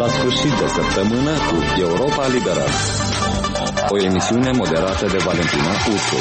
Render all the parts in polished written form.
la sfârșit de săptămână cu Europa Liberă. O emisiune moderată de Valentina Ursu.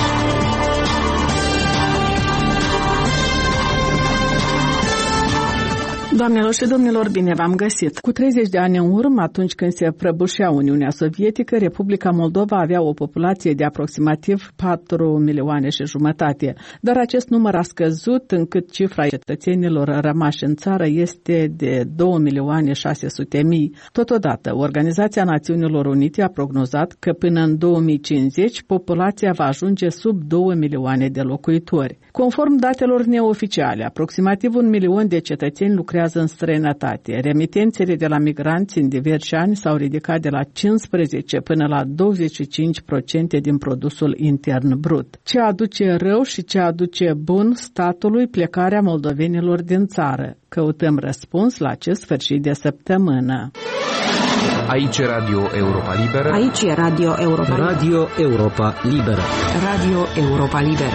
Doamnelor și domnilor, bine v-am găsit! Cu 30 de ani în urmă, atunci când se prăbușea Uniunea Sovietică, Republica Moldova avea o populație de aproximativ 4 milioane și jumătate. Dar acest număr a scăzut încât cifra cetățenilor rămași în țară este de 2.600.000. Totodată, Organizația Națiunilor Unite a prognozat că până în 2050 populația va ajunge sub 2 milioane de locuitori. Conform datelor neoficiale, aproximativ 1 milion de cetățeni lucrează în străinătate. Remitențele de la migranți în diversi ani s-au ridicat de la 15 până la 25% din produsul intern brut. Ce aduce rău și ce aduce bun statului plecarea moldovenilor din țară? Căutăm răspuns la acest sfârșit de săptămână. Aici e Radio Europa Liberă. Aici e Radio Europa Liberă. Radio Europa Liberă. Radio Europa Liberă.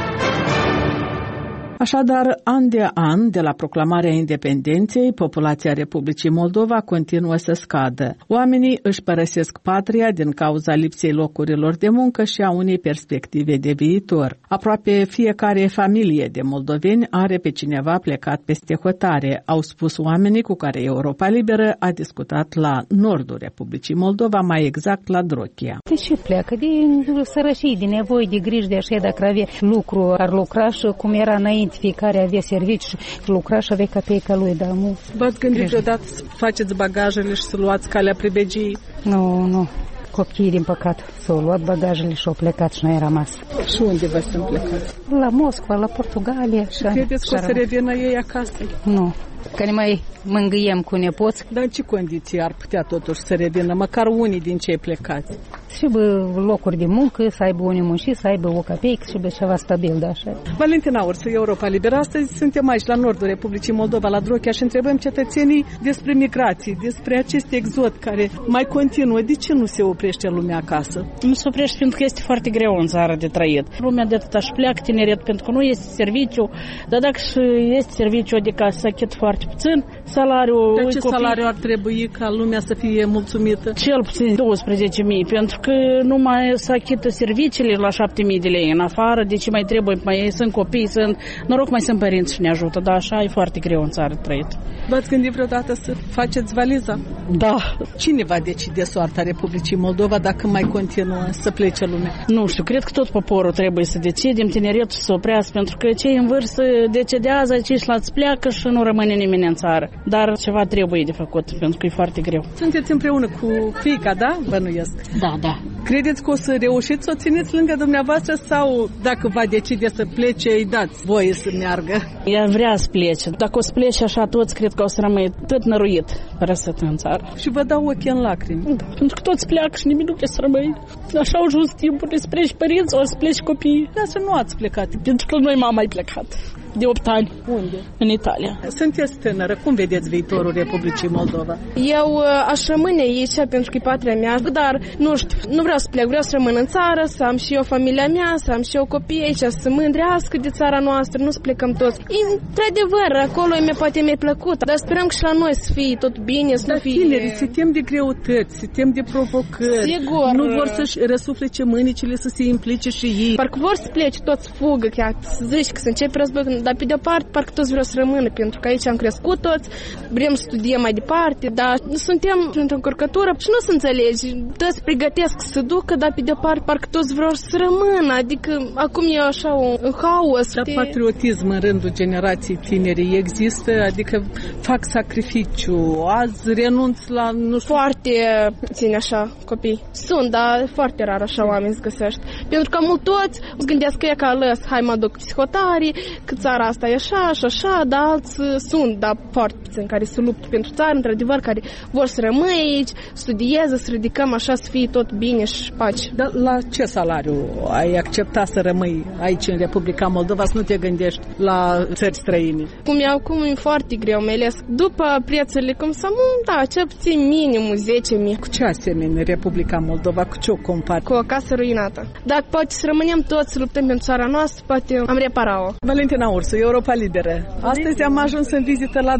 Așadar, an de an, de la proclamarea independenței, populația Republicii Moldova continuă să scadă. Oamenii își părăsesc patria din cauza lipsei locurilor de muncă și a unei perspective de viitor. Aproape fiecare familie de moldoveni are pe cineva plecat peste hotare, au spus oamenii cu care Europa Liberă a discutat la nordul Republicii Moldova, mai exact la Drochia. De ce pleacă? Din sărășii, din nevoi, de griji, de așa, dacă avea lucru, ar lucra și cum era înainte. Fiecare avea serviciu și lucra și avea capeica lui, dar nu... V-ați gândit vreodată să faceți bagajele și să luați calea pribegiei? Nu. Copiii, din păcat, s-au luat bagajele și au plecat și noi am rămas. Și unde vă sunt plecați? La Moscova, la Portugalia. Și credeți că o să revină ei acasă? Nu. Că ne mai mângâiem cu nepoți. Dar în ce condiții ar putea totuși să revină, măcar unii din cei plecați? Și locuri de muncă, să aibă unii munci, să aibă o capeică și ceva stabil, da, așa. Valentina Ursu, Europa Liberă. Astăzi suntem aici la nordul Republicii Moldova, la Drochia, și întrebăm cetățenii despre migrații, despre acest exod care mai continuă. De ce nu se oprește lumea acasă? Nu se oprește pentru că este foarte greu în țară de trăit. Lumea de atât își pleacă tineret pentru că nu este serviciu, dar dacă și este serviciu, adică să achit foarte puțin, salariul... Dar ce salariu ar trebui ca lumea să fie mulțumită? Cel puțin 12.000, pentru că nu mai să achită serviciile la 7.000 de lei în afară, de ce mai trebuie, mai sunt copii, noroc mai sunt părinți și ne ajută, dar așa e foarte greu în țară trăit. V-ați gândit vreodată să faceți valiza? Da. Cine va decide soarta Republicii Moldova dacă mai continuă să plece lumea? Nu știu, cred că tot poporul trebuie să decidem, tineretul să oprească, pentru că cei în vârstă decedează, ceilalți pleacă și nu rămâne nimeni în țară. Dar ceva trebuie de făcut, pentru că e foarte greu. Sunteți împreună cu fiica, da? Bănuiesc. Da. Credeți că o să reușiți să o țineți lângă dumneavoastră sau dacă va decide să plece, îi dați voie să meargă? Ea vrea să plece. Dacă o să plece așa, toți cred că o să rămâi tot năruit părăsit în țară. Și vă dau ochii în lacrimi. Da, pentru că toți pleacă și nimeni nu trebuie să rămâi. Așa au ajuns timpul, să pleci părinți, o să pleci copiii. Dar să nu ați plecat. Pentru că noi m-am mai plecat. De 8 ani. Unde? În Italia. Sunteți tânără. Cum vedeți viitorul Republicii Moldova? Eu aș rămâne aici pentru că e patria mea, dar nu știu, nu vreau să plec, vreau să rămân în țară, să am și eu familia mea, să am și eu copii aici, să mândrească de țara noastră, nu să plecăm toți. Într-adevăr, acolo poate mi-e plăcut, dar sperăm că și la noi să fie tot bine, să nu fie... Tinerii se tem de greutăți, se tem de provocări. Sigur. Nu vor să-și răsuflece mânicile, să se implice și ei. Parcă vor să plece toți fugă, chiar să zici că să începe război, dar pe de-o parte parcă toți vreau să rămână, pentru că aici am crescut toți, vrem să studiem mai departe, dar suntem într-o încurcătură și nu se înțelegi. Toți pregătesc să se ducă, dar pe de-o parte parcă toți vreau să rămână, adică acum e așa un haos. Dar patriotism în rândul generației tinerii există, adică fac sacrificiu, azi renunț la, nu știu... Foarte puțini așa copii. Sunt, dar foarte rar așa oameni se găsești. Pentru că mult toți îți gândesc că e ca lăs, hai mă duc psihotarii, că țara asta e așa și așa, dar alți sunt, dar foarte puțini care se luptă pentru țară, într-adevăr, care vor să rămâi aici, studieze, să ridicăm așa, să fie tot bine și pace. Dar la ce salariu ai accepta să rămâi aici în Republica Moldova, să nu te gândești la țări străine? Cum e acum, e foarte greu, mai ales după prețurile cum să da, cel puțin minimum 10.000. Cu ce asemenea Republica Moldova, cu ce o compari? Cu o casă ruinată. Dacă poate să rămânem toți să luptăm pentru țara noastră, poate am repara-o. Valentina Ursu, Europa Liberă. Astăzi am ajuns în vizită la Drochia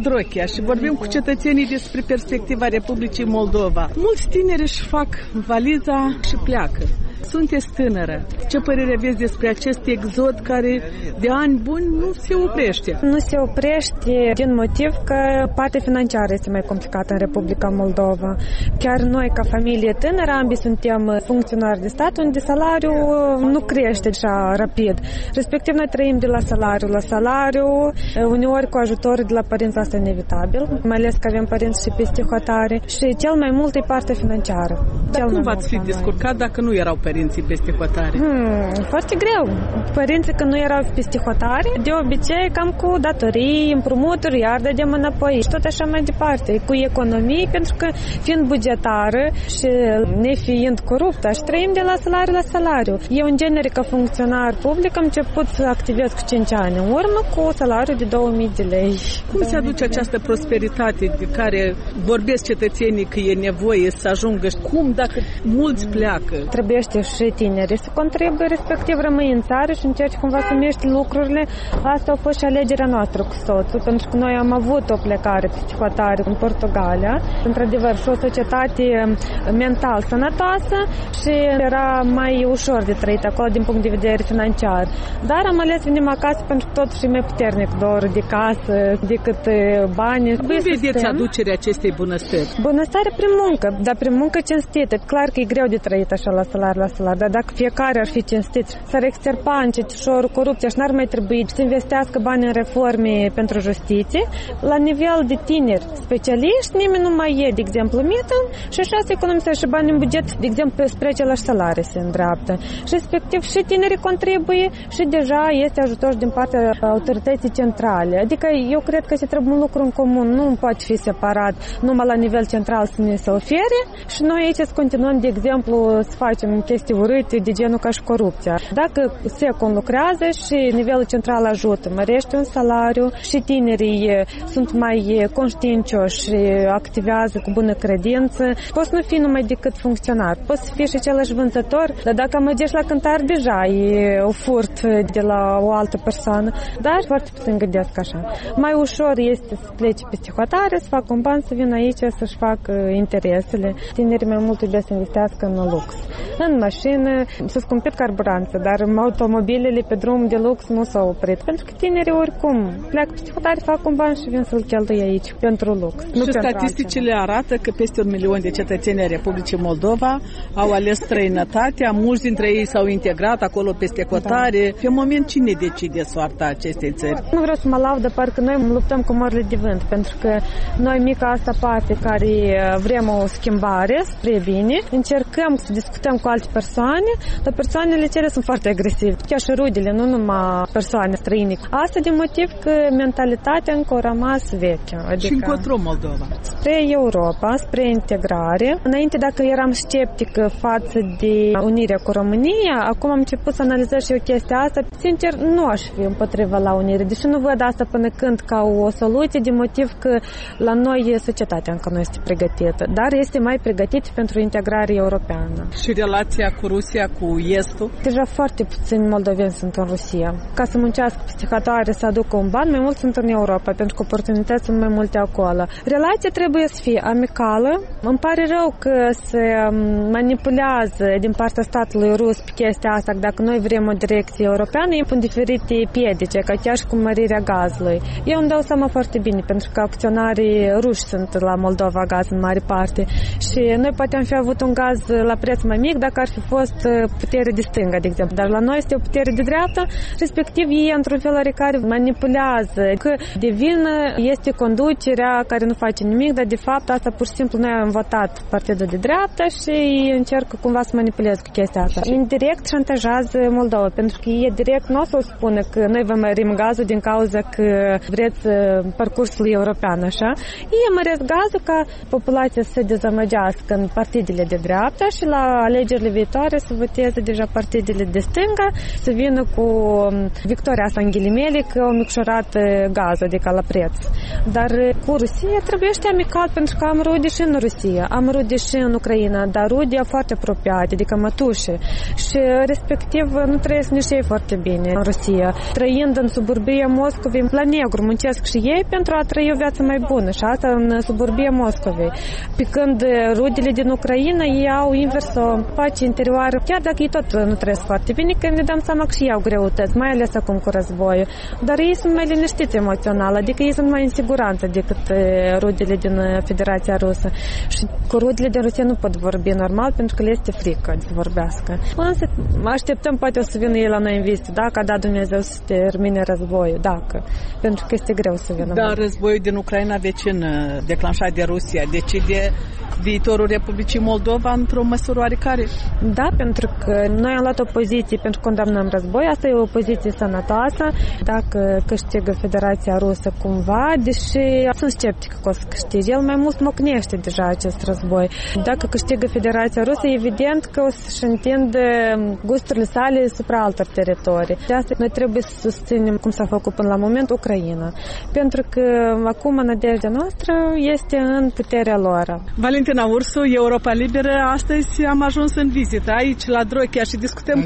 Media și vorbim cu cetățenii despre perspectiva Republicii Moldova. Mulți tineri își fac valiza și pleacă. Sunteți tânără. Ce părere aveți despre acest exod care de ani buni nu se oprește? Nu se oprește din motiv că partea financiară este mai complicată în Republica Moldova. Chiar noi, ca familie tânără, ambii suntem funcționari de stat, unde salariul nu crește așa rapid. Respectiv, noi trăim de la salariu la salariu, uneori cu ajutor de la părinți, asta e inevitabil, mai ales că avem părinți și peste hotare și cel mai mult e partea financiară. Dar cum v-ați fi descurcat dacă nu erau părinții peste hotare? Foarte greu. Părinții când nu erau peste hotare, de obicei cam cu datorii, împrumuturi, iar dădem înapoi și tot așa mai departe, cu economii, pentru că fiind bugetară și nefiind coruptă, și trăim de la salariu la salariu. Eu, în genere, ca funcționar public, am început să activez cu 5 ani în urmă cu salariu de 2000 de lei. Cum se aduce această prosperitate de care vorbesc cetățenii că e nevoie să ajungă? Cum dacă mulți pleacă? Trebuiește și tinerii să contribuie, respectiv rămâi în țară și încerci cumva să miști lucrurile. Asta a fost și alegerea noastră cu soțul, pentru că noi am avut o plecare psihotare în Portugalia, într-adevăr, și o societate mental sănătoasă și era mai ușor de trăit acolo din punct de vedere financiar. Dar am ales venim acasă pentru că totuși e mai puternic dorul de casă decât bani. Cum vedeți aducerea acestei bunăstări? Bunăstare prin muncă, dar prin muncă cinstită. Clar că e greu de trăit așa la salariu la salariu, dar dacă fiecare ar fi cinstit, s-ar extirpa încetișor corupția și n-ar mai trebui să investească bani în reforme pentru justiție. La nivel de tineri specialiști, nimeni nu mai e, de exemplu, mită și așa se economisește și bani în buget, de exemplu, spre același salarii se îndreaptă. Și respectiv și tinerii contribuie și deja este ajutor din partea autorității centrale. Adică eu cred că se trebuie un lucru în comun, nu poate fi separat numai la nivel central să ne se ofere și noi aici să continuăm, de exemplu, să facem chestii urâte de genul ca și corupția. Dacă se conlucrează și nivelul central ajută, mărește un salariu și tinerii sunt mai conștiincioși și activează cu bună credință, poți nu fi numai decât funcționar, poți să fii și același vânzător, dar dacă mergești la cântar, deja e o furt de la o altă persoană, dar foarte puțin gândesc așa. Mai ușor este să plece peste hotare, să facă un ban, să vină aici, să-și facă interesele. Tinerii mai mult trebuie să investească în lux. În mașină, s-a scumpit carburanță, dar automobilele pe drum de lux nu s-au oprit, pentru că tinerii oricum pleacă peste hotare, fac un ban și vin să-l cheltuie aici pentru lux. Și statisticile arată că peste 1 milion de cetățeni ai Republicii Moldova au ales străinătatea, mulți dintre ei s-au integrat acolo peste hotare. Da. Pe moment, cine decide soarta acestei țări? Nu vreau să mă laud, dar parcă noi luptăm cu morile de vânt, pentru că noi, mica asta parte care vrem o schimbare spre bine, încercăm să discutăm cu alte persoane, dar persoanele cele sunt foarte agresive. Chiar și rudele, nu numai persoane străine. Asta din motiv că mentalitatea încă a rămas veche. Adică și încotro Moldova? Spre Europa, spre integrare. Înainte, dacă eram sceptică față de unirea cu România, acum am început să analizez și eu chestia asta. Sincer, nu aș fi împotriva la unire, deși nu văd asta până când ca o soluție, din motiv că la noi societatea încă nu este pregătită, dar este mai pregătită pentru integrare europeană. Și relația cu Rusia, cu Estul? Deja foarte puțini moldoveni sunt în Rusia. Ca să muncească psihotare, să aducă un ban, mai mulți sunt în Europa, pentru că oportunități sunt mai multe acolo. Relația trebuie să fie amicală. Îmi pare rău că se manipulează din partea statului rus pe chestia asta, că dacă noi vrem o direcție europeană, e pun diferite piedice, ca chiar și cu mărirea gazului. Eu îmi dau seama foarte bine, pentru că acționarii ruși sunt la Moldova Gaz în mare parte și noi poate am fi avut un gaz la preț mai mic dacă ar fi fost putere de stânga, de exemplu. Dar la noi este o putere de dreapta, respectiv ei, într-un fel oarecare, manipulează. Că de vină este conducerea care nu face nimic, dar de fapt asta pur și simplu noi am votat partidul de dreapta și încercă cumva să manipuleze cu chestia asta. Indirect șantajează Moldova, pentru că ei direct nu o să spună că noi vă mărim gazul din cauza că vreți parcursul european, așa. Ei măresc gazul ca populația să se dezamăgească în partidele de dreapta și la alegerile viitoare să voteze deja partidele de stânga, să vină cu victoria asta în ghilimele că au micșorat gazul, adică la preț. Dar cu Rusia trebuie amical, pentru că am rude și în Rusia, am rude și în Ucraina, dar rude foarte apropiate, adică mătușe. Și respectiv nu trăiesc nici ei foarte bine în Rusia. Trăind în suburbia Moscovei, la negru muncesc și ei pentru a trăi o viață mai bună și asta în suburbia Moscovei. Pe când rudele din Ucraina, ei au invers o pace interioară, chiar dacă ei tot nu trăiesc foarte bine, că ne dăm seama că și ei au greutăți, mai ales acum cu războiul. Dar ei sunt mai liniștiți emoțional, adică ei sunt mai în siguranță decât rudele din Federația Rusă. Și cu rudele din Rusia nu pot vorbi normal pentru că le este frică să vorbească. Însă așteptăm poate o să vină ei la noi în vizită, dacă a dat Dumnezeu să termine războiul, dacă. Pentru că este greu să vină. Dar războiul din Ucraina vecin declanșat de Rusia decide viitorul Republicii Moldova într-o măsură oarecare? Da, pentru că noi am luat o poziție pentru că condamnăm război, asta e o poziție sănătoasă. Dacă câștigă Federația Rusă cumva, deși sunt sceptic că o să câștige, el mai mult mocnește deja acest război. Dacă câștigă Federația Rusă, evident că o să-și întindă gusturile sale supra altor teritorii. De asta noi trebuie să susținem, cum s-a făcut până la moment, Ucraina. Pentru că acum nădejdea noastră este în puterea lor. Valentina Ursu, Europa Liberă, astăzi am ajuns în vizită aici la Drochea și discutăm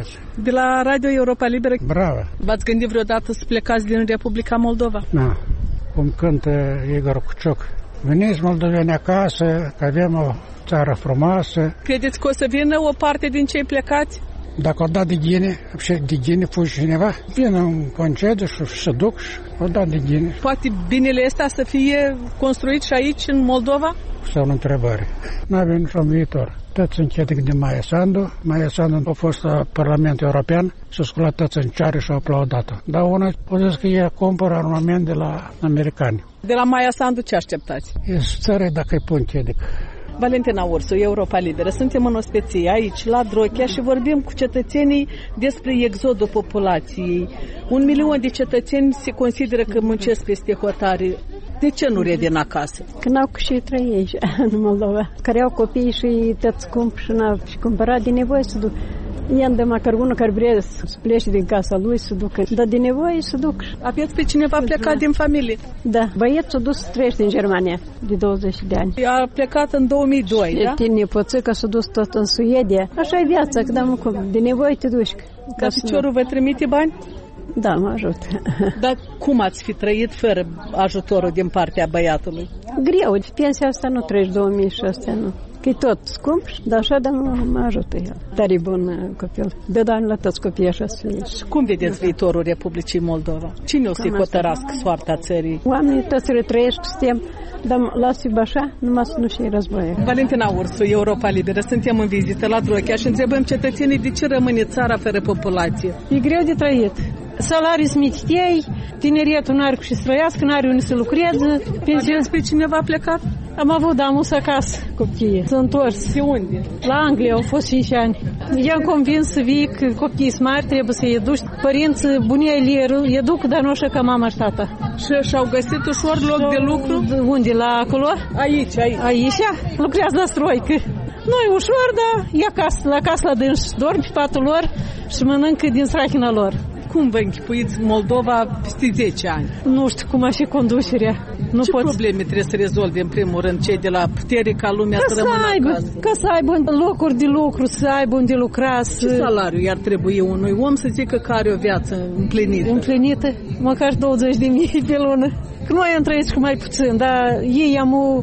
de la Radio Europa Liberă. Bravo! V-ați gândit vreodată să plecați din Republica Moldova? Da, cum cântă Igor Cucioc. Veniți moldoveni acasă, că avem o țară frumoasă. Credeți că o să vină o parte din cei plecați? Dacă o dat de ghine, de ghine fugi cineva, vină în concediu și se duc și o dat de ghine. Poate binele ăsta să fie construit și aici, în Moldova? Sau o întrebare. N-avem niciun viitor. Toți închete de Maia Sandu. Maia Sandu a fost la Parlamentul European, s-a sculat toți în ceară și a aplaudat-o. Dar una a zis că ea cumpără armament de la americani. De la Maia Sandu ce așteptați? E țară dacă îi pun chedic. Valentina Ursu, Europa Liberă. Suntem în ospeție aici, la Drochea, și vorbim cu cetățenii despre exodul populației. 1 milion de cetățeni se consideră că muncesc peste hotare. De ce nu revin acasă? Că n-au cu și trăi aici, în Moldova. Care au copii și tăți cump și n-au și cumpărat de nevoie să duc. I-am de măcar unul care vrea să plece din casa lui, să ducă. Dar de nevoie să duc. Aveți pe cineva plecat din familie? Da. Băiețul s-a dus să trăiește în Germania de 20 de ani. A plecat în 2002, da? De nepoțică s-a dus tot în Suedia. Așa e viața, că dăm cum. De nevoie te duci. Dar piciorul vă trimite bani? Da, mă ajut. Dar cum ați fi trăit fără ajutorul din partea băiatului? Greu. Pensia asta nu treci 2000 și astea nu. Că e tot scump, dar așa de mă ajută el. Tare bun copil. De ani la toți copiii așa să fie. Cum vedeți viitorul Republicii Moldova? Cine o să-i hotărască soarta țării? Oamenii toți retrăiesc, suntem, dar lasă-i așa, numai să nu fie război. Valentina Ursu, Europa Liberă, suntem în vizită la Drochea și întrebăm cetățenii de ce rămâne țara fără populație. E greu de trăit. Salarii sunt mititei, tineretul n-are cu ce să trăiască, n-are unde să lucreze. Aveți pe cineva plecat? Am avut, dar am dus acasă copiii. S-a întors. De unde? La Anglia, au fost 5 ani. I-am convins să vii că copiii sunt mari, trebuie să-i educi. Părinții bunii îi educ, dar nu așa ca mama și tata. Și-au găsit ușor loc de lucru? Unde? La acolo? Aici. Aici? Lucrează la stroică. Nu e ușor, dar e acasă, la casă la dâns. Dorm pe patul lor și mănâncă din strachina lor. Cum vă închipuiți Moldova peste 10 ani? Nu știu cum a și conducerea. Ce probleme trebuie să rezolve în primul rând cei de la putere ca lumea să rămână acasă? Ca să aibă locuri de lucru, să aibă unde lucra. Ce salariu i-ar trebui unui om să zică că are o viață împlinită? Împlinită? Măcar 20.000 pe lună. Că noi am trăit cu mai puțin, dar ei am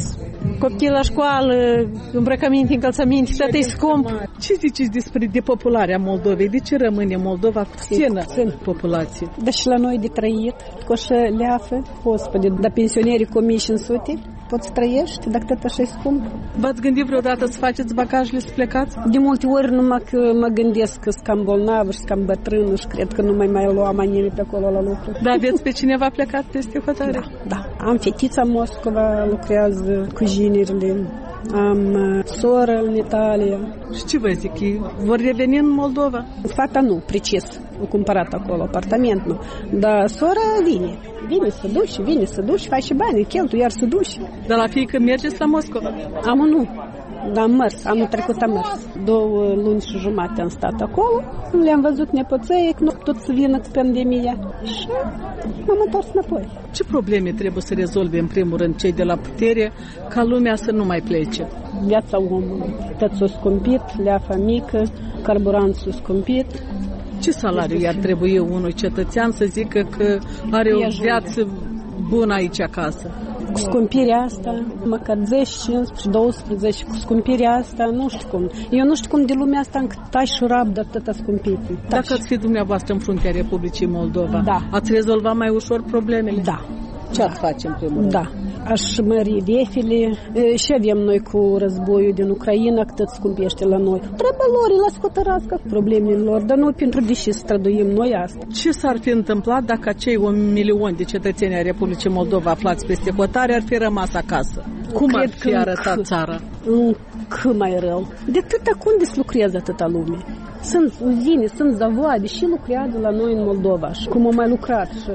copii la școală, îmbrăcăminte, încălțăminte, toate e scump. Ce ziceți despre depopularea Moldovei? De ce rămâne Moldova puțină populație? Dar și la noi de trăit, cu așa leafă, gospodи, dar pensionerii cu 1500, poți trăiești, dacă tot așa e scump. V-ați gândit vreodată să faceți bagajele să plecați? De multe ori numai că mă gândesc că sunt cam bolnavă și cam bătrână și cred că nu mai lua manele pe acolo la lucru. Dar aveți pe cineva plecat peste hotare? Da. Am fetița în Moscova, lucrează cu jinerile. Am soră în Italia. Și ce vă zic? Vor reveni în Moldova? Fata nu, precis. Au cumpărat acolo apartament, nu. Dar sora vine. Vine să duci, faci și bani, cheltu, iar să duci. Dar la fiică mergeți la Moscova? Nu. Dar am mers, anul trecut am mers. 2 luni și jumate am stat acolo. Le-am văzut nepoței, că nu tot să vină cu pandemia. Și m-am întors înapoi. Ce probleme trebuie să rezolve în primul rând cei de la putere ca lumea să nu mai plece? Viața omului. Tot s-a scumpit, leafa mică, carburantul s-a scumpit. Ce salariu i-ar trebui unui cetățean să zică că are o viață bună aici acasă? Cu scumpirea asta, măcar 10, 15, 12, cu scumpirea asta, nu știu cum. Eu nu știu cum de lumea asta încât tai și rab de atâta scumpit. Dacă ați fi dumneavoastră în fruntea Republicii Moldova, ați rezolva mai ușor problemele? Da. Ce ați face în primul rând? Da. Aș mări defile. Și avem noi cu războiul din Ucraina, cât scumpește la noi. Trebuie lor, la scotărască problemele lor, dar nu pentru deși străduim noi asta. Ce s-ar fi întâmplat dacă cei 1 milion de cetățeni ai Republicii Moldova aflați peste hotare ar fi rămas acasă? Cum ar fi arătat țara? Încă mai rău. De atâta unde se lucrează atâta lume? Sunt uzine, sunt zavoade și lucrează la noi în Moldova. Și cum au mai lucrat și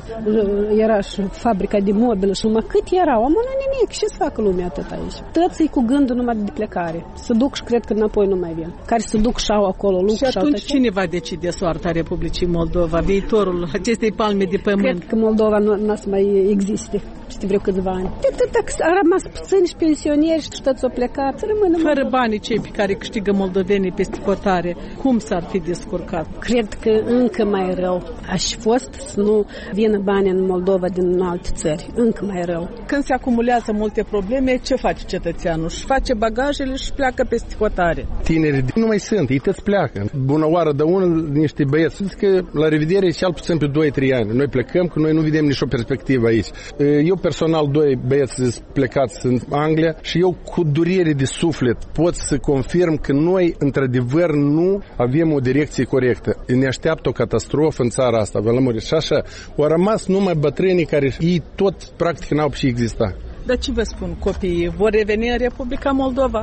era și fabrica de mobilă și numai cât erau, am nimic, ce să facă lumea atât aici? Tății cu gândul numai de plecare. Se duc și cred că înapoi nu mai vin. Care se duc și au acolo lucru. Și atunci cine va decide soarta Republicii Moldova, viitorul acestei palme de pământ? Cred că Moldova nu o să mai existe peste vreo câțiva ani. De atâta că a rămas puțini și pensionieri și toți au plecat. Fără banii cei pe care câștigă moldovenii peste hotare, cum s-ar fi descurcat? Cred că încă mai rău. Aș fost să nu vină bani în Moldova din alte țări. Încă mai rău. Când se acumulează multe probleme, ce face cetățeanul? Își face bagajele și pleacă peste hotare. Tinerii nu mai sunt, ei toți pleacă. Bună oară, de unul niște băieți. Zic că la revedere cel puțin pe 2-3 ani. Noi plecăm, că noi nu vedem nicio perspectivă aici. Eu personal, 2 băieți plecați în Anglia și eu cu durere de suflet pot să confirm că noi, într-adevăr, nu avem o direcție corectă. Ne așteaptă o catastrofă în țara asta, vă lămuri. Și așa, au rămas numai bătrânii care ei tot, practic, n-au și exista. Dar ce vă spun copiii? Vor reveni în Republica Moldova?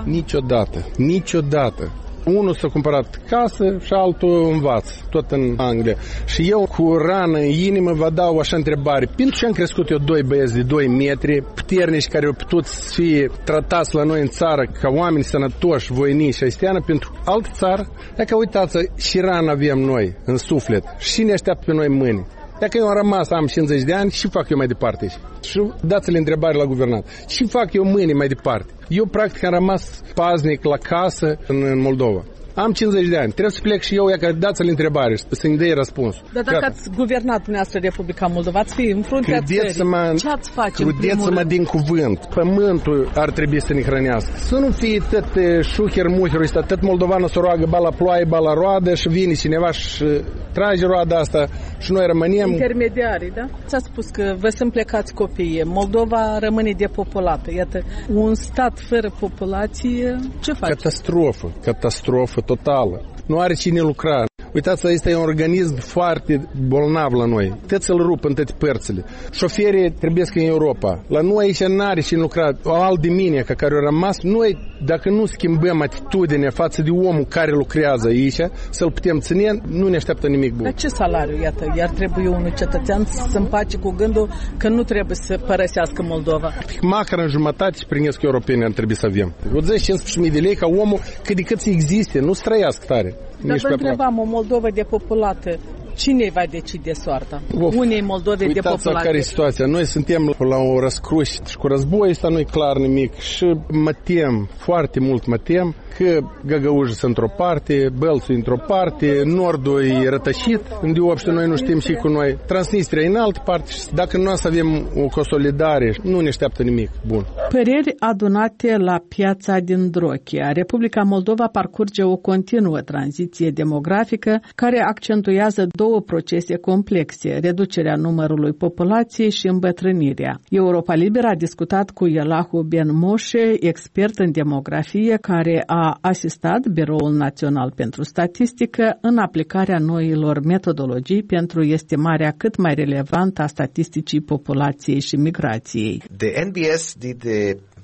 Niciodată. Unul s-a cumpărat casă și altul învață, tot în Anglia. Și eu cu rană în inimă vă dau așa întrebare. Pentru ce am crescut eu 2 băieți de 2 metri, puternici, care au putut să fie tratați la noi în țară ca oameni sănătoși, voinici și aisteană, pentru altă țară? Dacă uitați, și rană avem noi în suflet și ne așteaptă pe noi mâini. Dacă eu am rămas, am 50 de ani, ce fac eu mai departe? Și dați-le întrebare la guvernat. Ce fac eu mâine mai departe? Eu, practic, am rămas paznic la casă în Moldova. Am 50 de ani. Trebuie să plec și eu, dați-le întrebare să-mi dea răspuns. Dar dacă ați guvernat dumneavoastră Republica Moldova, ați fi în fruntea țării. Ce ați face în primul rând? Credeți-mă din cuvânt. Pământul ar trebui să ne hrănească. Să nu fie tot șuher-muherul ăsta, tot moldovanul să roagă ba la ploaie, ba la roadă și vine cineva și trage roada asta și noi rămânem... Intermediarii, da? Ți-a spus că vă sunt plecați copiii. Moldova rămâne depopulată. Iată, un stat fără populație, ce face? Catastrofă totală. Nu are cine lucra. Uitați, ăsta e un organism foarte bolnav la noi. Toți îl rup în toate părțile. Șoferii trebuie în Europa. La noi aici n-are cine lucra. O alt de mine, care a rămas, noi, dacă nu schimbăm atitudinea față de omul care lucrează aici, să-l putem ține, nu ne așteaptă nimic bun. Dar ce salariu, iată, iar trebuie unui cetățean să împace cu gândul că nu trebuie să părăsească Moldova? Măcar în jumătate și primesc europeni ar trebui să avem. 10-15.000 de lei ca omul cât de cât să existe, nu să trăiască tare. Dar vă întrebam, o Moldovă depopulată, cine va decide soarta? Unei Moldove depopulate? Uitați care e situația. Noi suntem la o răscruce și cu război ăsta nu e clar nimic și mă tem, foarte mult mă tem că Găgăușul sunt într-o parte, Bălțul într-o parte, Nordul e rătășit, unde obște noi nu știm și cu noi. Transnistria e în altă parte și dacă nu o să avem o consolidare, nu ne așteaptă nimic bun. Păreri adunate la piața din Drochia. Republica Moldova parcurge o continuă tranziție demografică care accentuează 2 procese complexe, reducerea numărului populației și îmbătrânirea. Europa Liberă a discutat cu Ielahu Ben Moshe, expert în demografie, care a asistat Biroul Național pentru Statistică în aplicarea noilor metodologii pentru estimarea cât mai relevantă a statisticii populației și migrației. The NBS did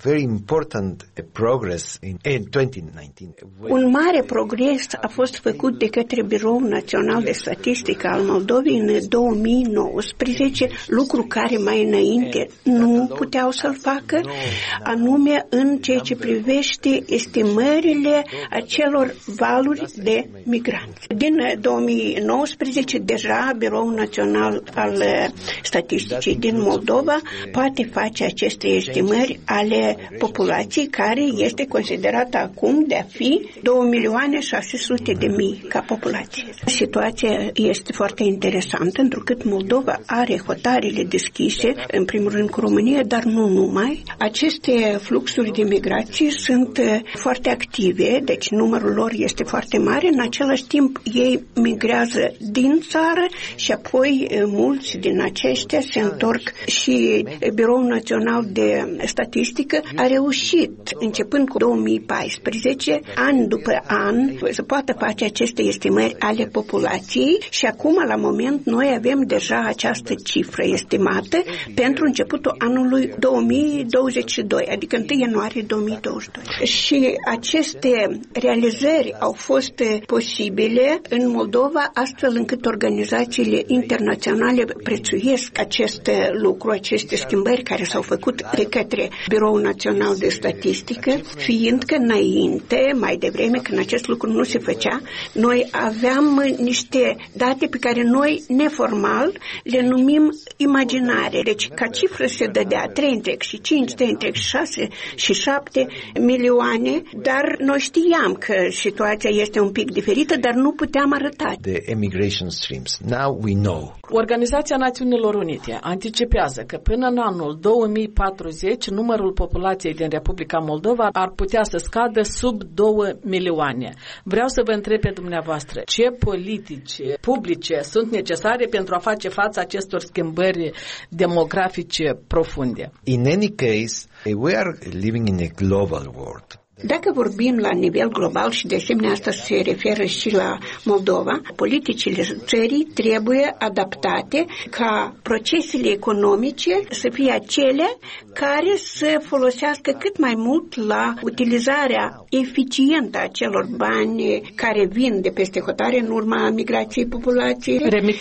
very important progress in 2019. Un mare progres a fost făcut de către Biroul Național de Statistică al Moldovei în 2019, lucru care mai înainte nu puteau să-l facă, anume în ceea ce privește estimările acelor valuri de migranți. Din 2019, deja Biroul Național al Statisticii din Moldova poate face aceste estimări ale populației, care este considerată acum de a fi 2.600.000 ca populație. Situația este foarte interesantă, întrucât Moldova are hotarele deschise, în primul rând cu România, dar nu numai. Aceste fluxuri de migrație sunt foarte active, deci numărul lor este foarte mare. În același timp, ei migrează din țară și apoi mulți din aceștia se întorc și Biroul Național de Statistică a reușit, începând cu 2014, an după an, să poată face aceste estimări ale populației și acum, la moment, noi avem deja această cifră estimată pentru începutul anului 2022, adică 1 ianuarie 2022. Și aceste realizări au fost posibile în Moldova, astfel încât organizațiile internaționale prețuiesc acest lucru, aceste schimbări care s-au făcut de către Biroul Național de Statistică, fiindcă înainte, mai devreme, când acest lucru nu se făcea, noi aveam niște date pe care noi, neformal, le numim imaginare. Deci, ca cifră se dădea 3,5, 3,6 și 7 milioane, dar noi știam că situația este un pic diferită, dar nu puteam arăta. The emigration streams. Now we know. Organizația Națiunilor Unite anticipează că până în anul 2040 numărul populației din Republica Moldova ar putea să scadă sub 2 milioane. Vreau să vă întreb pe dumneavoastră, ce politici publice sunt necesare pentru a face față acestor schimbări demografice profunde? In any case, we are living in a global world. Dacă vorbim la nivel global și de asemenea asta se referă și la Moldova, politicile țării trebuie adaptate ca procesele economice să fie acele care să folosească cât mai mult la utilizarea eficientă a celor bani care vin de peste hotare în urma migrației populației.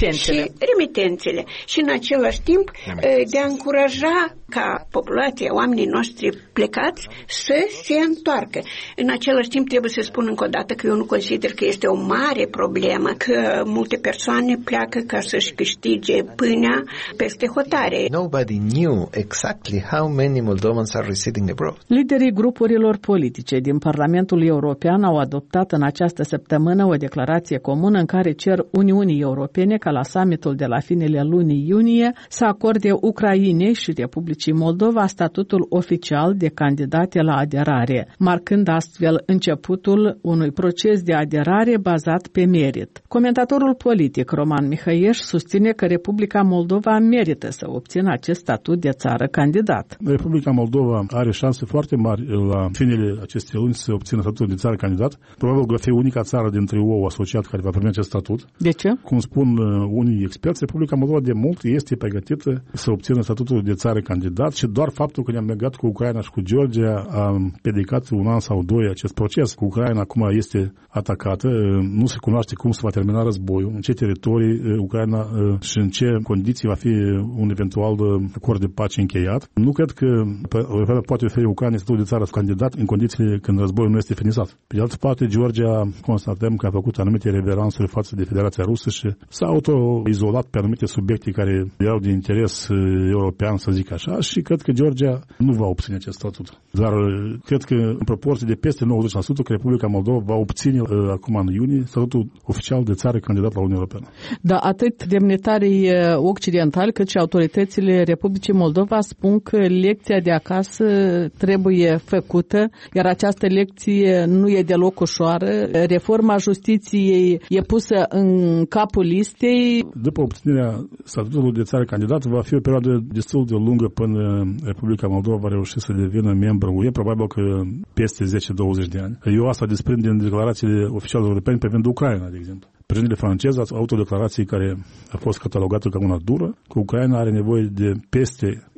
Remitențele. Și în același timp de a încuraja ca populația, oamenii noștri plecați, să se întoarcă. În același timp trebuie să spun încă o dată că eu nu consider că este o mare problemă că multe persoane pleacă ca să-și câștige pâinea peste hotare. Nobody knew exactly how many Moldovans are residing abroad. Liderii grupurilor politice din Parlamentul European au adoptat în această săptămână o declarație comună în care cer Uniunii Europene ca la summitul de la finele lunii iunie să acorde Ucrainei și Republicii Moldova statutul oficial de candidate la aderare, marcând astfel începutul unui proces de aderare bazat pe merit. Comentatorul politic Roman Mihăieș susține că Republica Moldova merită să obțină acest statut de țară candidat. Republica Moldova are șanse foarte mari la finele acestei luni să obțină statutul de țară candidat. Probabil va fi unica țară dintre OU asociat care va primi acest statut. De ce? Cum spun unii experți, Republica Moldova de mult este pregătită să obțină statutul de țară candidat și doar faptul că ne-am legat cu Ucraina și cu Georgia a împiedicat un an sau doi acest proces. Ucraina acum este atacată, nu se cunoaște cum se va termina războiul, în ce teritorii Ucraina și în ce condiții va fi un eventual acord de pace încheiat. Nu cred că Europa poate oferi Ucraina statutul de țară candidat în condițiile când războiul nu este finisat. Pe de altă parte, Georgia constatăm că a făcut anumite reveransuri față de Federația Rusă și s-a auto-izolat pe anumite subiecte care erau de interes european, să zic așa, și cred că Georgia nu va obține acest statut. Dar cred că în proporție de peste 90% că Republica Moldova va obține acum în iunie statutul oficial de țară candidat la Uniunea Europeană. Da, atât demnitarii occidentali cât și autoritățile Republicii Moldova spun că lecția de acasă trebuie făcută, iar această lecție nu e deloc ușoară. Reforma justiției e pusă în capul listei. După obținerea statutului de țară candidat va fi o perioadă destul de lungă până Republica Moldova va reuși să devină membru UE, probabil că peste 10-20 de ani. Eu asta desprind din declarațiile oficiale europene privind Ucraina, de exemplu. Președintele francez a autodeclarații care a fost catalogată ca una dură, că Ucraina are nevoie de peste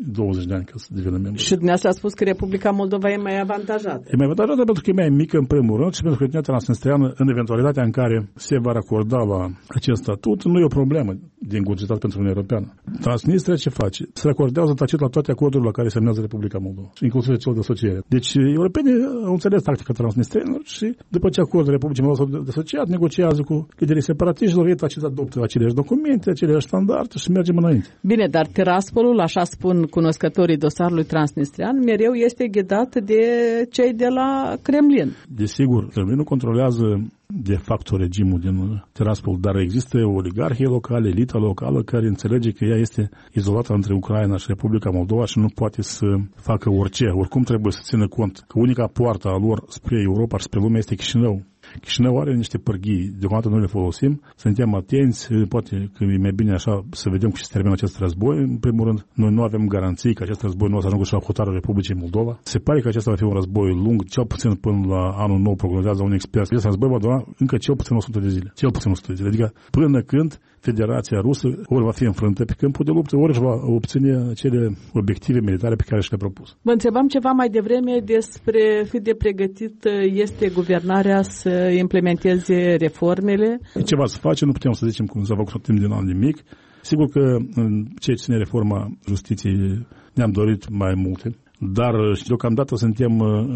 20 de ani ca să devină membru. Și dumneavoastră a spus că Republica Moldova e mai avantajată. E mai avantajată pentru că e mai mică în primul rând și pentru că etnia transnistreană, în eventualitatea în care se va acorda la acest statut, nu e o problemă din curcitate pentru Uniunea Europeană. Transnistria ce face? Se acordează tacit la toate acordurile la care semnează Republica Moldova, inclusiv cel de asociere. Deci europenii au înțeles tactica transnistrienilor și după ce acordul Republicii Moldova de asociat, negociază cu liderii separatiștilor, ei tacit adoptă aceleași documente, aceleași standarde și mergem înainte. Bine, dar Tiraspolul, așa spun cunoscătorii dosarului transnistrian, mereu este ghidat de cei de la Kremlin. Desigur, Kremlinul controlează de fapt regimul din Tiraspol, dar există oligarhie locale, elita locală care înțelege că ea este izolată între Ucraina și Republica Moldova și nu poate să facă orice. Oricum trebuie să țină cont că unica poartă a lor spre Europa și spre lume este Chișinău. Chișinău are niște pârghii, deocamdată nu le folosim, suntem atenți, poate că e mai bine așa să vedem cum se termină acest război. În primul rând, noi nu avem garanții că acest război nu o să ajungă și la hotărârea Republicii Moldova. Se pare că acesta va fi un război lung, cel puțin până la anul nou, prognozează un expert. Acest război va dura încă cel puțin 100 de zile. Cel puțin 100 de zile, adică până când Federația Rusă ori va fi înfrântă pe câmpul de luptă, ori își va obține acele obiective militare pe care și le-a propus. Vă întrebam ceva mai devreme despre cât de pregătit este guvernarea să implementeze reformele. Ceva să face, nu putem să zicem cum s-a făcut timp din an nimic. Sigur că în ceea ce ține reforma justiției ne-am dorit mai multe. Dar deocamdată suntem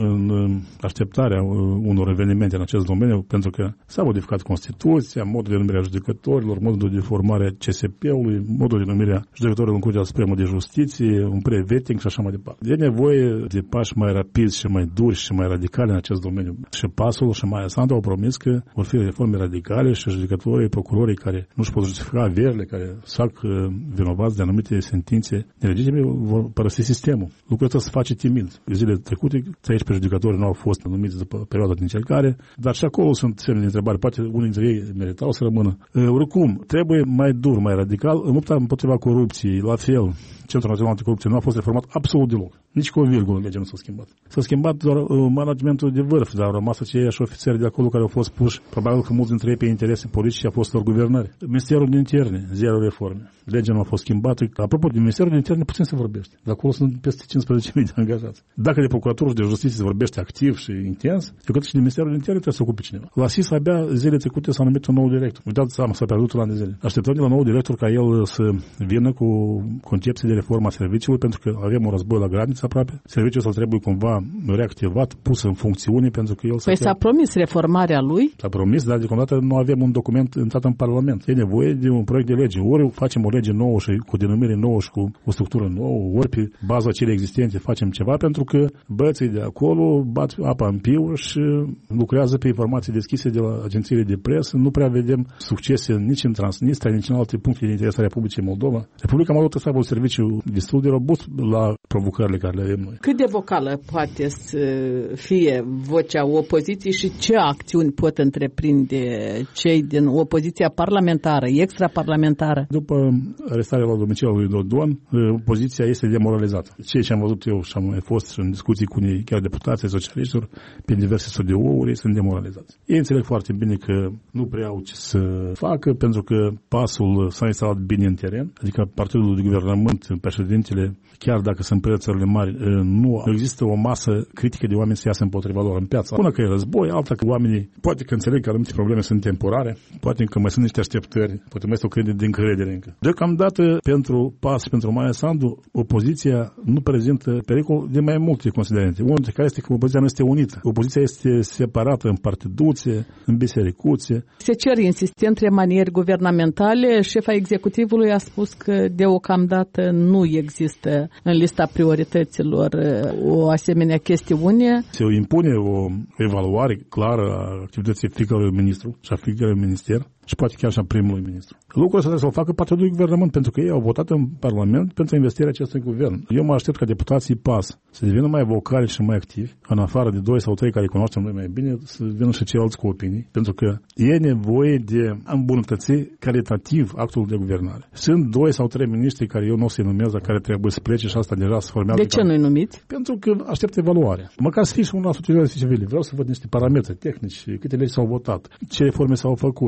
în așteptarea unor evenimente în acest domeniu, pentru că s-a modificat Constituția, modul de numire a judecătorilor, modul de formare a CSP-ului, modul de numire a judecătorilor în Curtea Supremă de Justiție, un pre-vetting și așa mai departe. E nevoie de pași mai rapizi și mai duri și mai radicali în acest domeniu. Și PAS-ul și Maia Sandu au promis că vor fi reforme radicale și judecătorii, procurorii care nu își pot justifica averile, care fac vinovați de anumite sentințe nelegitime, vor părăsi sistemul. Lucrul ăsta se face timid. Zilele trecute, 13 judecători nu au fost numiți după perioada de încercare, dar și acolo sunt semne de întrebare. Poate unii dintre ei meritau să rămână. Oricum, trebuie mai dur, mai radical. În lupta împotriva corupției, la fel, Centrul Național Anticorupție nu a fost reformat absolut deloc. Nici cu o virgulă legea nu s-a schimbat. S-a schimbat doar managementul de vârf, dar au rămas aceiași ofițeri de acolo care au fost puși, probabil că mulți dintre ei pe interese politice și a fost guvernare. Ministerul de Interne, zero reforme. Legea nu a fost schimbată. Apropo, de Ministerul de Interne puțin se vorbește. De acolo sunt peste 15.000 de angajați. Dacă de procuratură și de justiție se vorbește activ și intens, eu cred că și de Ministerul de Interne trebuie să ocupe cineva. La SIS abia zilele trecute s-a numit un nou director. Uitați, s-a pierdut un an de zile. Așteptăm de la nou director ca el să vină cu concepții de reformă a serviciului, pentru că avem un război la graniță aproape. Serviciul ăsta trebuie cumva reactivat, pus în funcțiune, pentru că el s-a promis reformarea lui. S-a promis, dar deocamdată nu avem un document intrat în Parlament. E nevoie de un proiect de lege. Ori facem o lege nouă și cu denumire nouă și cu o structură nouă, ori pe baza celei existente facem ceva, pentru că băieții de acolo bat apa în piu și lucrează pe informații deschise de la agențiile de presă. Nu prea vedem succese nici în Transnistria, nici în alte puncte de interes a Republicii Moldova. Republica Moldova trebuie să aibă un serviciu destul de robust la provocările care le avem noi. Cât de vocală poate să fie vocea opoziției și ce acțiuni pot întreprinde cei din opoziția parlamentară, extraparlamentară? După arestarea la domiciliul lui Dodon, opoziția este demoralizată. Ceea ce am văzut eu și am mai fost în discuții cu unii chiar deputații socialiștilor pe diverse studiouri, ei sunt demoralizați. Ei înțeleg foarte bine că nu prea au ce să facă, pentru că PAS-ul s-a instalat bine în teren, adică partidul de guvernământ, președintele, chiar dacă sunt prețurile mari, nu există o masă critică de oameni să iasă împotriva lor în piață. Una că e război, alta că oamenii poate că înțeleg că anumite probleme sunt temporare, poate că mai sunt niște așteptări, poate mai este o credere de încredere încă. Deocamdată, pentru PAS, pentru Maia Sandu, opoziția nu prezintă pericol de mai multe considerente. Unul dintre care este că opoziția nu este unită. Opoziția este separată în partiduțe, în bisericuțe. Se cer insistent remanieri guvernamentale. Șefa executivului a spus că deocamdată nu există în lista priorităților o asemenea chestiune. Se impune o evaluare clară a activității fiecărui ministru și a fiecărui minister și poate chiar și a primului ministru. Lucrul ăsta trebuie să-l facă partidul de guvernământ, pentru că ei au votat în Parlament pentru investirea acestui guvern. Eu mă aștept ca deputații PAS să devină mai vocali și mai activi, în afară de 2 sau 3 care cunoaștem noi mai bine, să vină și ceilalți cu opinii, pentru că e nevoie de a îmbunătăți calitativ actul de guvernare. Sunt 2 sau 3 miniștri care eu nu o să-i numez, dar care trebuie să plece și asta deja se formează. De ce nu-i numiți? Pentru că aștept evaluarea. Măcar să fie și una societății civile. Vreau să văd niște parametri tehnici, câte legi s-au votat, ce reforme s-au făcut.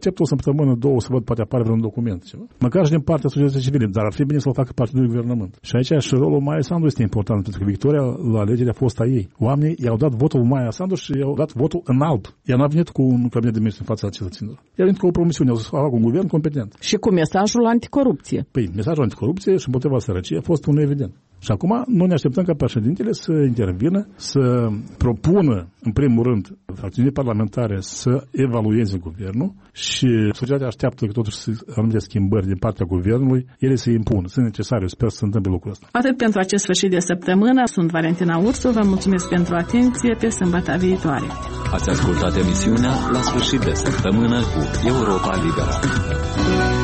aștept o săptămână, două, să văd, poate apare vreun document. Ceva. Măcar și din partea societății civile, dar ar fi bine să-l facă partidul guvernământ. Și aici și rolul Maia Sandu este important, pentru că victoria la alegeri a fost a ei. Oamenii i-au dat votul lui Maia Sandu și i-au dat votul în alb. Ea n-a venit cu un cabinet de ministru în fața cetățenilor. Ea a venit cu o promisiune, au fac un guvern competent. Și cu mesajul anticorupție. Păi, mesajul anticorupție și împotriva sărăciei a fost unul evident. Și acum noi ne așteptăm ca președintele să intervină, să propună, în primul rând, fracțiunile parlamentare să evalueze guvernul și societatea așteaptă că totuși anumite schimbări din partea guvernului, ele se impună. Sunt necesare, eu sper să se întâmple lucrul ăsta. Atât pentru acest sfârșit de săptămână. Sunt Valentina Ursu, vă mulțumesc pentru atenție, pe sâmbătă viitoare. Ați ascultat emisiunea La sfârșit de săptămână cu Europa Liberă.